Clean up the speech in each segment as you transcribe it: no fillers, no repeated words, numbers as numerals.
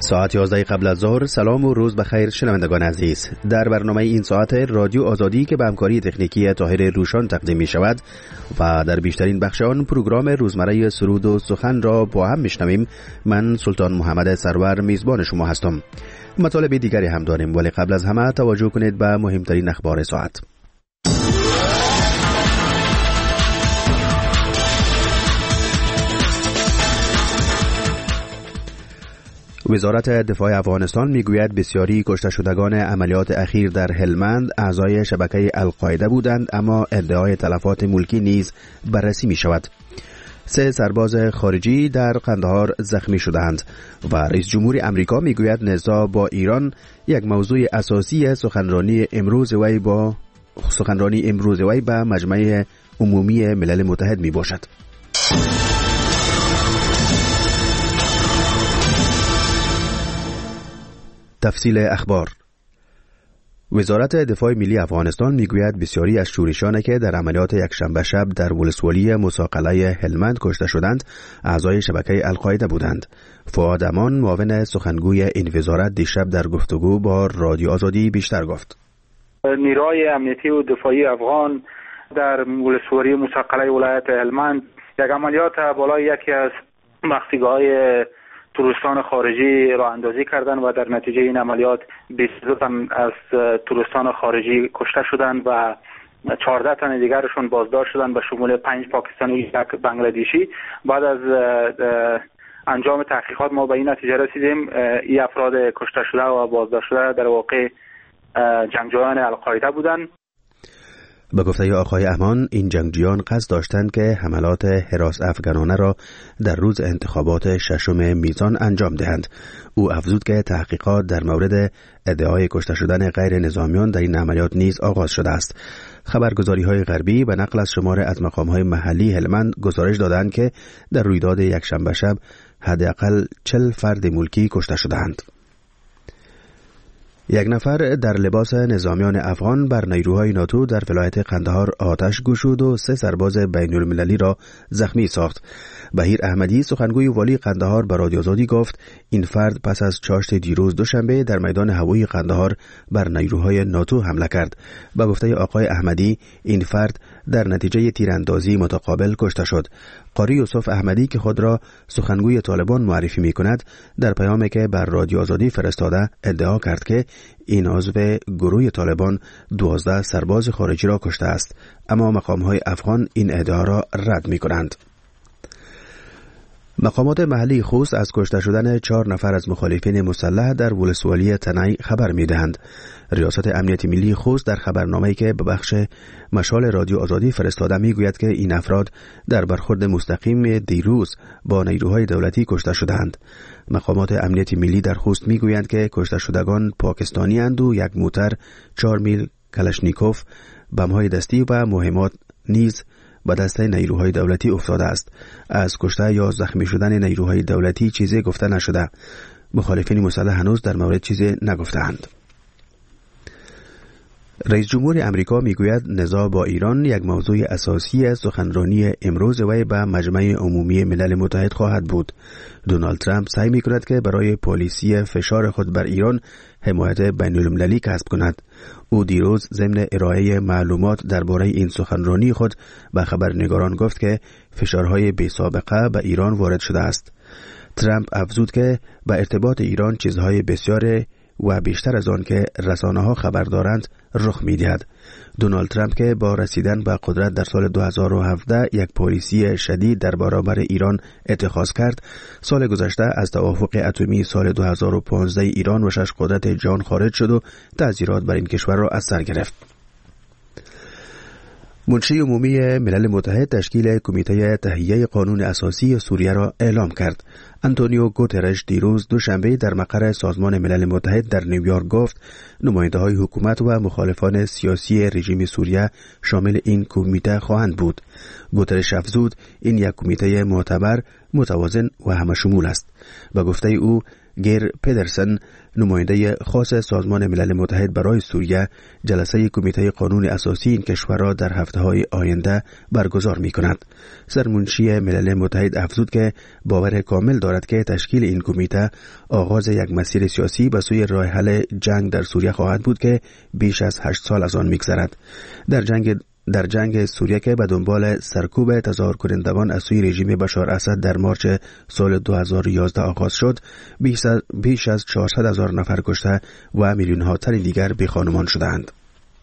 ساعت 11 قبل از ظهر. سلام و روز بخیر شنوندگان عزیز. در برنامه این ساعت رادیو آزادی که به همکاری تکنیکی طاهر روشان تقدیم می شود و در بیشترین بخش آن پروگرام روزمره سرود و سخن را با هم میشنویم، من سلطان محمد سرور میزبان شما هستم. مطالب دیگری هم داریم، ولی قبل از همه توجه کنید به مهمترین اخبار ساعت. وزارت دفاع افغانستان میگوید بسیاری کشته شدگان عملیات اخیر در هلمند اعضای شبکه القاعده بودند، اما ادعای تلفات ملکی نیز بررسی می شود. 3 سرباز خارجی در قندهار زخمی شدند و رئیس جمهور امریکا میگوید نزاع با ایران یک موضوع اساسی سخنرانی امروز وی به مجمع عمومی ملل متحد می باشد. تفصیل اخبار. وزارت دفاع ملی افغانستان میگوید بسیاری از شورشانی که در عملیات یکشنبه شب در ولسوالی مساقله هلمند کشته شدند اعضای شبکه القاعده بودند. فؤاد امان معاون سخنگوی این وزارت دیشب در گفتگو با رادیو آزادی بیشتر گفت. نیروهای امنیتی و دفاعی افغان در ولسوالی مساقله ولایت هلمند یک عملیات بالای یکی از مخفیگاه‌های توریستان خارجی راه اندازی کردند و در نتیجه این عملیات 22 تن از توریستان خارجی کشته شدند و 14 تن دیگرشون بازداشت شدند به شمول 5 پاکستانی و 1 بنگلادیشی. بعد از انجام تحقیقات ما به این نتیجه رسیدیم این افراد کشته شده و بازداشت شده در واقع جنگجویان القاعده بودند. به گفته آقای امان، این جنگجویان قصد داشتند که حملات هراس افغانانه را در روز انتخابات 6 میزان انجام دهند. او افزود که تحقیقات در مورد ادعای کشته شدن غیر نظامیان در این عملیات نیز آغاز شده است. خبرگزاری‌های غربی به نقل از شمار از مقام‌های محلی هلمند گزارش دادند که در رویداد یکشنبه شب حداقل 40 فرد ملکی کشته شدند. 1 نفر در لباس نظامیان افغان بر نیروهای ناتو در ولایت قندهار آتش گشود و 3 سرباز بین المللی را زخمی ساخت. بهیر احمدی سخنگوی والی قندهار به رادیو آزادی گفت این فرد پس از چاشت دیروز دوشنبه در میدان هوایی قندهار بر نیروهای ناتو حمله کرد. به گفته آقای احمدی این فرد در نتیجه تیراندازی متقابل کشته شد. قاری یوسف احمدی که خود را سخنگوی طالبان معرفی می کند در پیامی که بر رادیو آزادی فرستاده ادعا کرد که این عضو گروه طالبان 12 سرباز خارجی را کشته است، اما مقام‌های افغان این ادعا را رد می کنند. مقامات محلی خوست از کشته شدن 4 نفر از مخالفین مسلح در ولسوالی تنعی خبر می دهند. ریاست امنیت ملی خوست در خبرنامه‌ای که به بخش مشال رادیو آزادی فرستاده می گوید که این افراد در برخورد مستقیم دیروز با نیروهای دولتی کشته شدند. مقامات امنیت ملی در خوست می گویند که کشته شدگان پاکستانی اند و 1 موتر 4 میل کلاشنیکوف، بم‌های دستی و مهمات نیز به دست نیروهای دولتی افتاده است. از کشته یا زخمی شدن نیروهای دولتی چیزی گفته نشده. مخالفین مسلح هنوز در مورد چیزی نگفتند. رئیس جمهور امریکا میگوید نزاع با ایران یک موضوع اساسی سخنرانی امروز وی به مجمع عمومی ملل متحد خواهد بود. دونالد ترامپ سعی میکند که برای پالیسی فشار خود بر ایران حمایت بین المللی کسب کند. او دیروز ضمن ارائه معلومات درباره این سخنرانی خود به خبرنگاران گفت که فشارهای بی سابقه به ایران وارد شده است. ترامپ افزود که به ارتباط ایران چیزهای بسیار و بیشتر از آن که رسانه‌ها خبر دارند رخ می‌دهد. دونالد ترامپ که با رسیدن به قدرت در سال 2017 یک پالیسی شدید در برابر ایران اتخاذ کرد، سال گذشته از توافق اتمی سال 2015 ایران و 6 قدرت جهان خارج شد و تأثیرات بر این کشور را از سر گرفت. منشی عمومی ملل متحد تشکیل کمیته تهیه قانون اساسی سوریه را اعلام کرد. آنتونیو گوترش دیروز دوشنبه در مقر سازمان ملل متحد در نیویورک گفت نماینده‌های حکومت و مخالفان سیاسی رژیم سوریه شامل این کمیته خواهند بود. گوترش افزود این یک کمیته معتبر، متوازن و همه‌شمول است. به گفته او گیر پدرسن، نماینده خاص سازمان ملل متحد برای سوریه، جلسه کمیته قانون اساسی این کشور را در هفته‌های آینده برگزار می‌کند. سرمنشی ملل متحد افزود که باور کامل دارد که تشکیل این کمیته آغاز یک مسیر سیاسی به سوی راه حل جنگ در سوریه خواهد بود که بیش از 8 سال از آن می‌گذرد. در جنگ سوریه که به دنبال سرکوب تظاهر کنندگان از سوی رژیم بشار اسد در مارچ سال 2011 آغاز شد، بیش از 400,000 نفر کشته و میلیون‌ها تن دیگر بی‌خانمان شدند.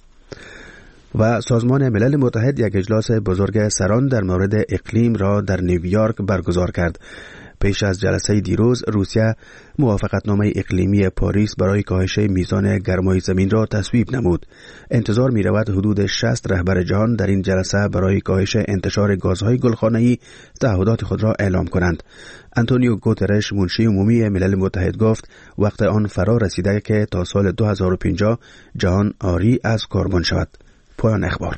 و سازمان ملل متحد یک اجلاس بزرگ سران در مورد اقلیم را در نیویورک برگزار کرد. پیش از جلسه دیروز، روسیه موافقتنامه اقلیمی پاریس برای کاهش میزان گرمای زمین را تصویب نمود. انتظار می رود حدود 60 رهبر جهان در این جلسه برای کاهش انتشار گازهای گلخانه‌ای تعهدات خود را اعلام کنند. آنتونیو گوترش، منشی عمومی ملل متحد، گفت وقت آن فرا رسیده که تا سال 2050 جهان عاری از کربن شود. پایان اخبار.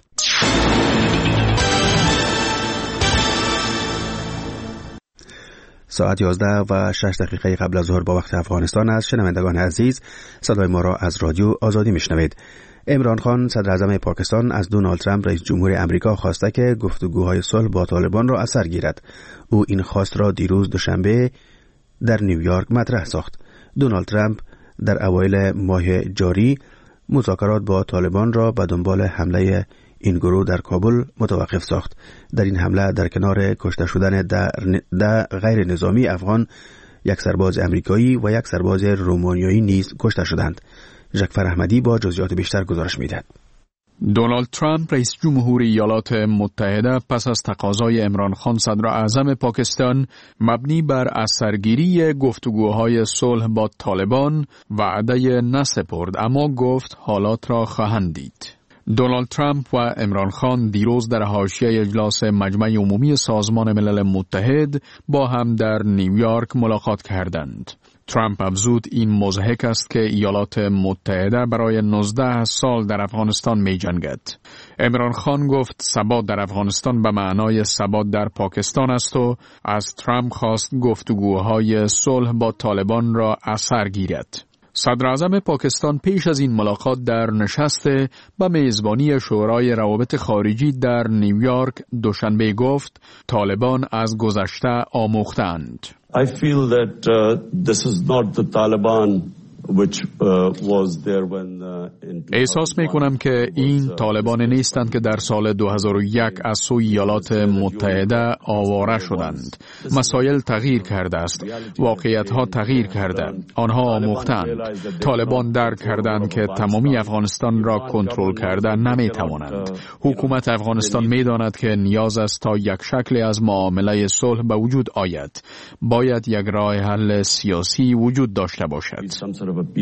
ساعت 11:06 قبل از ظهر با وقت افغانستان است. شنوندگان عزیز، صدای ما را از رادیو آزادی میشنوید. عمران خان، صدر اعظم پاکستان، از دونالد ترامپ رئیس جمهور امریکا خواسته که گفتگوهای صلح با طالبان را اثر گیرد. او این خواست را دیروز دوشنبه در نیویورک مطرح ساخت. دونالد ترامپ در اوایل ماه جاری مذاکرات با طالبان را به دنبال حمله این گروه در کابل متوقف ساخت. در این حمله در کنار کشته شدن ده غیر نظامی افغان، یک سرباز امریکایی و یک سرباز رومانیایی نیز کشته شدند. جعفر احمدی با جزئیات بیشتر گزارش می‌دهد. دونالد ترامپ رئیس جمهور ایالات متحده پس از تقاضای عمران خان صدر اعظم پاکستان مبنی بر اثرگیری گفتگوهای صلح با طالبان وعده نسپرد، اما گفت حالات را خواهند دید. دونالد ترامپ و عمران خان دیروز در حاشیه اجلاس مجمع عمومی سازمان ملل متحد با هم در نیویورک ملاقات کردند. ترامپ افزود این مضحک است که ایالات متحده برای 19 سال در افغانستان می جنگد. عمران خان گفت ثبات در افغانستان به معنای ثبات در پاکستان است و از ترامپ خواست گفتگوهای صلح با طالبان را اثر گیرد. صدر اعظم پاکستان پیش از این ملاقات در نشست به میزبانی شورای روابط خارجی در نیویورک دوشنبه گفت طالبان از گذشته آموختند. I feel that this is not the Taliban which was there when احساس می کنم که این طالبان نیستند که در سال 2001 از سوی ایالات متحده آواره شدند. مسائل تغییر کرده است. واقعیت ها تغییر کرده. آنها آموختند. طالبان درک کردند که تمامی افغانستان را کنترل کرده نمی توانند. حکومت افغانستان می داند که نیاز است تا یک شکل از معامله صلح به وجود آید. باید یک راه حل سیاسی وجود داشته باشد.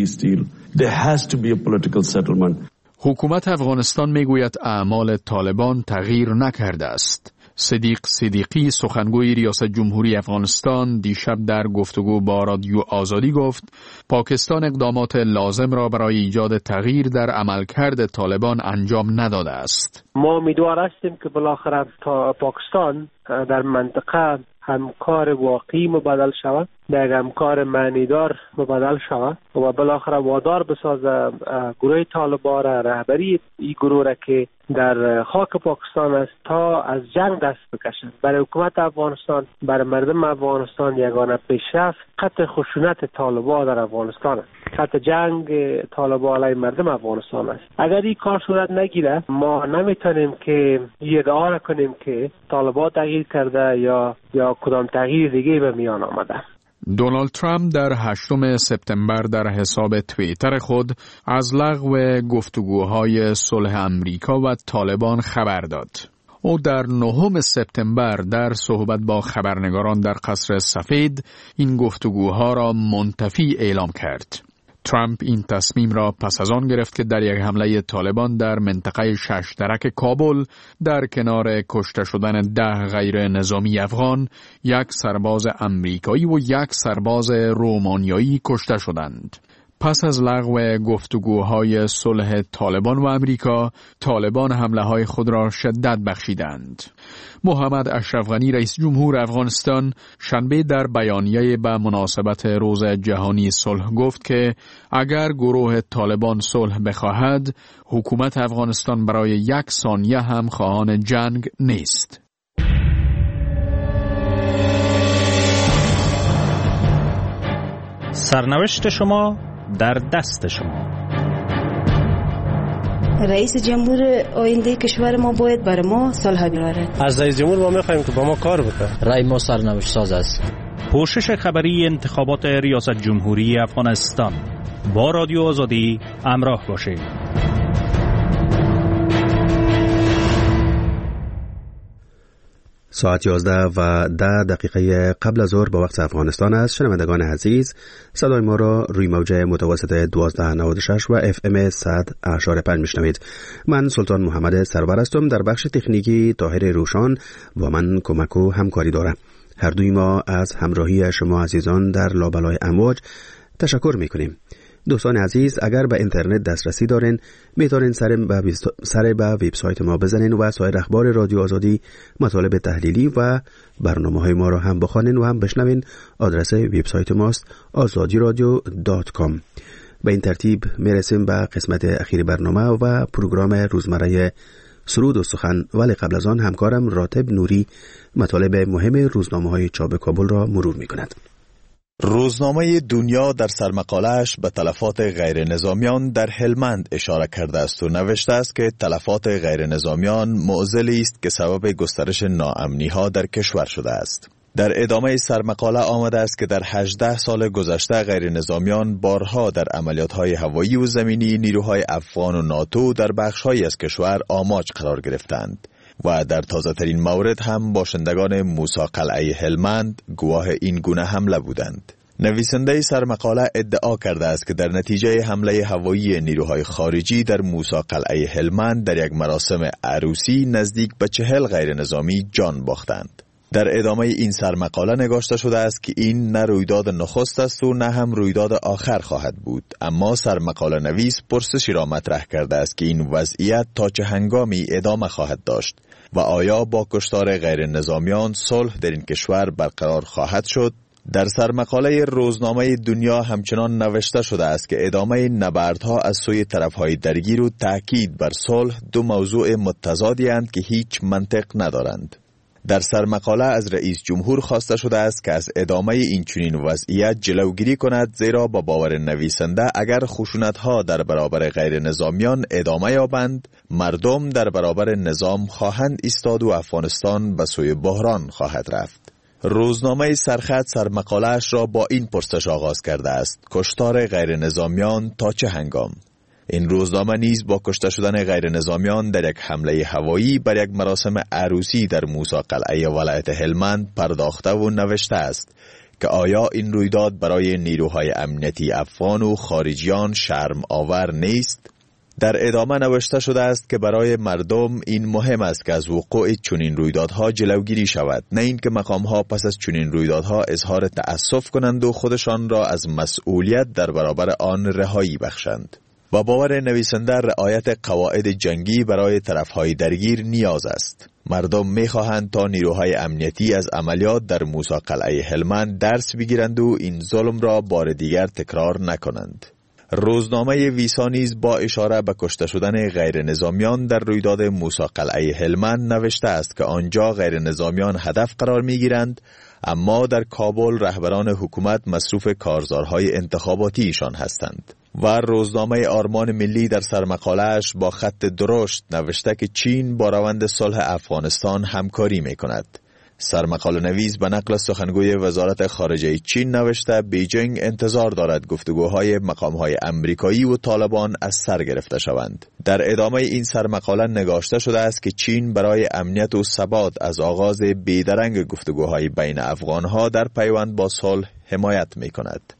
حکومت افغانستان میگوید اعمال طالبان تغییر نکرده است. صدیق صدیقی، سخنگوی ریاست جمهوری افغانستان، دیشب در گفتگو با رادیو آزادی گفت پاکستان اقدامات لازم را برای ایجاد تغییر در عملکرد طالبان انجام نداده است. ما امیدوار هستیم که بالاخره پاکستان در منطقه همکار واقعی مبادل شود، به یک همکار معنیدار مبادل شود و بالاخره وادار بسازه گروه طالبان را، رهبری این گروه را که در خاک پاکستان است، تا از جنگ دست بکشند. برای حکومت افغانستان، برای مردم افغانستان یگانه پیشرفت قطع خشونت طالبان در افغانستان است، قطع جنگ طالبان علیه مردم افغانستان است. اگر این کار صورت نگیره ما نمیتونیم که ادعا را کنیم که طالبان تغییر کرده یا کدام تغییر دیگه به میان آمده. دونالد ترامپ در 8 سپتامبر در حساب توییتر خود از لغو گفتگوهای صلح امریکا و طالبان خبر داد. او در 9 سپتامبر در صحبت با خبرنگاران در قصر سفید این گفتگوها را منتفی اعلام کرد. ترامپ این تصمیم را پس از آن گرفت که در یک حمله طالبان در منطقه ششترک کابل در کنار کشته شدن 10 غیر نظامی افغان، یک سرباز امریکایی و یک سرباز رومانیایی کشته شدند. پس از لغو گفتگوهای صلح طالبان و امریکا، طالبان حمله‌های خود را شدت بخشیدند. محمد اشرف غنی رئیس جمهور افغانستان شنبه در بیانیه به مناسبت روز جهانی صلح گفت که اگر گروه طالبان صلح بخواهد، حکومت افغانستان برای 1 ثانیه هم خواهان جنگ نیست. سرنوشت شما در دست شما. رئیس جمهور آینده کشور ما باید برای ما صلح بیاره. از رئیس جمهور ما می‌خوایم که با ما کار بکنه. رای ما سرنوشت ساز است. پوشش خبری انتخابات ریاست جمهوری افغانستان. با رادیو آزادی همراه باشید. ساعت 11:10 قبل از ظهر با وقت افغانستان است. شنوندگان عزیز، صدای ما را روی موجه متوسط 1296 و FM 100.5 میشنوید. من سلطان محمد سرور هستم. در بخش تکنیکی طاهر روشان با من کمک و همکاری دارم. هر دوی ما از همراهی شما عزیزان در لابلای امواج تشکر میکنیم. دوستان عزیز، اگر به اینترنت دسترسی دارین میتونین سر به وبسایت ما بزنین و سایر اخبار رادیو آزادی، مطالب تحلیلی و برنامه‌های ما را هم بخوانین و هم بشنوین. آدرس وبسایت ماست azadiradio.com. به این ترتیب میرسیم به قسمت اخیر برنامه و پروگرام روزمره سرود و سخن، ولی قبل از آن همکارم راتب نوری مطالب مهم روزنامه‌های چاپ کابل را مرور می‌کند. روزنامه دنیا در سرمقاله‌اش به تلفات غیر نظامیان در هلمند اشاره کرده است و نوشته است که تلفات غیر نظامیان معضلی است که سبب گسترش ناامنی‌ها در کشور شده است. در ادامه سرمقاله آمده است که در 18 سال گذشته غیر نظامیان بارها در عملیات‌های هوایی و زمینی نیروهای افغان و ناتو در بخش‌هایی از کشور آماج قرار گرفتند و در تازه ترین مورد هم باشندگان موسی قلعه هلمند گواه این گونه حمله بودند. نویسنده سرمقاله ادعا کرده است که در نتیجه حمله هوایی نیروهای خارجی در موسی قلعه هلمند در یک مراسم عروسی نزدیک به 40 غیر نظامی جان باختند. در ادامه این سرمقاله نگاشته شده است که این نه رویداد نخست است و نه هم رویداد آخر خواهد بود، اما سرمقاله نویس پرسشی را مطرح کرده است که این وضعیت تا چه هنگامی ادامه خواهد داشت و آیا با کشتار غیر نظامیان صلح در این کشور برقرار خواهد شد؟ در سرمقاله روزنامه دنیا همچنان نوشته شده است که ادامه نبردها از سوی طرفهای درگیر و تأکید بر صلح دو موضوع متضادی اند که هیچ منطق ندارند. در سرمقاله از رئیس جمهور خواسته شده است که از ادامه این چنین وضعیت جلوگیری کند، زیرا با باور نویسنده اگر خشونت‌ها در برابر غیر نظامیان ادامه یابند، مردم در برابر نظام خواهند ایستاد و افغانستان به سوی بحران خواهد رفت. روزنامه سرخط سرمقاله‌اش را با این پرسش آغاز کرده است: کشتار غیر نظامیان تا چه هنگام؟ این روزنامه نیز با کشته شدن غیر نظامیان در یک حمله هوایی بر یک مراسم عروسی در موسی قلعه ولایت هلمند پرداخته و نوشته است که آیا این رویداد برای نیروهای امنیتی افغان و خارجیان شرم آور نیست؟ در ادامه نوشته شده است که برای مردم این مهم است که از وقوع چنین رویدادها جلوگیری شود، نه اینکه مقامها پس از چنین رویدادها اظهار تأسف کنند و خودشان را از مسئولیت در برابر آن رهایی بخشند. با باور نویسنده رعایت قواعد جنگی برای طرفهای درگیر نیاز است. مردم می‌خواهند تا نیروهای امنیتی از عملیات در موسی قلعه هلمند درس بگیرند و این ظلم را بار دیگر تکرار نکنند. روزنامه ویسا نیز با اشاره به کشته شدن غیر نظامیان در رویداد موسی قلعه هلمند نوشته است که آنجا غیر نظامیان هدف قرار می‌گیرند، اما در کابل رهبران حکومت مصروف کارزارهای انتخاباتی ایشان هستند. و روزنامه آرمان ملی در سرمقاله‌اش با خط درشت نوشته که چین با روند صلح افغانستان همکاری می‌کند. سرمقاله نویس به نقل سخنگوی وزارت خارجه چین نوشته بیجینگ انتظار دارد گفتگوهای مقام‌های امریکایی و طالبان از سر گرفته شوند. در ادامه این سرمقاله نگاشته شده است که چین برای امنیت و ثبات از آغاز بیدرنگ گفتگوهای بین افغان‌ها در پیوند با صلح حمایت می‌کند.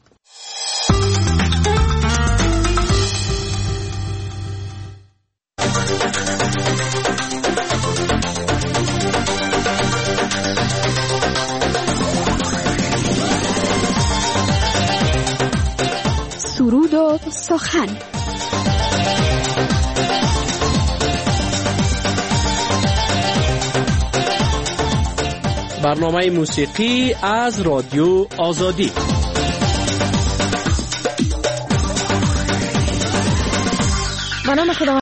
سرود و سخن. برنامه موسیقی از رادیو آزادی.